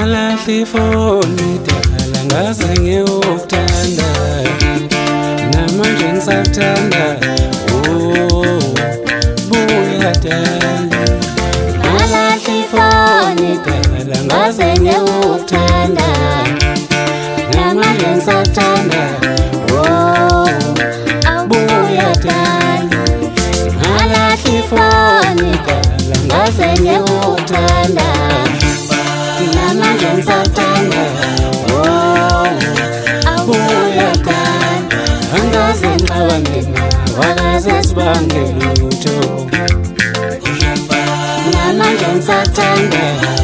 Ngalahli ifoni dala ngaze ngiyokuthanda namanje ngisakuthanda buya dala Ngalahli ifoni dala ngaze ngiyokuthanda namanje ngisakuthanda buya dala Ngalahli ifoni dala ngaze ngiyokuthanda namanje ngisakuthanda buya dala angaze ngicabange wakaze sibange lutho namanje ngisakuthanda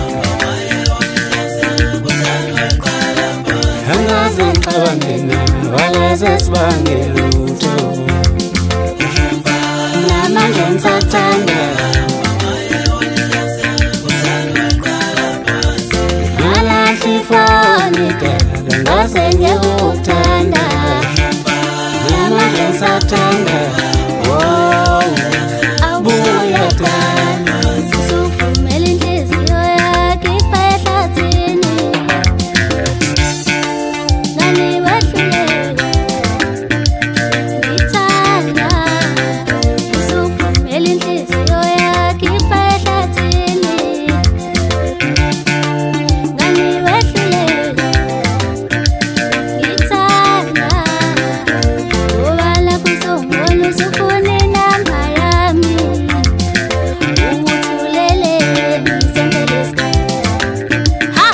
angaze ngicabange wakaze sibange lutho namanje ngisakuthanda Ngalahli ifoni dala ngaze ngiyokuthanda namanje ngisakuthanda buya dala Suvumela inhliziyo yakho ife ehlathini Ngani wehluleka ngithanda Suvumela inhliziyo yakho ife ehlathini Ngani wehluleka ngithanda Ngoba lapho uzongibona usufuna inamba yami Uthulele ngisempela isikhathi Ha!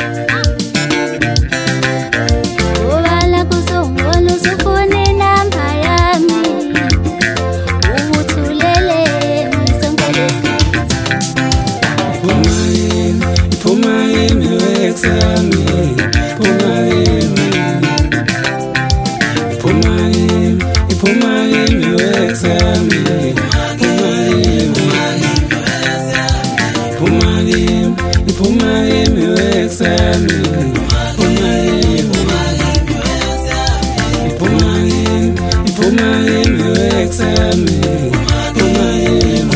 Ngoba lapho uzongibona usufuna inamba yami Uthulele ngisempela isikhathi Phuma yimi wekusami phuma yimi wekusami phuma yimi wekusami phuma yimi wekusami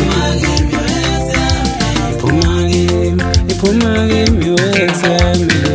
phuma yimi wekusami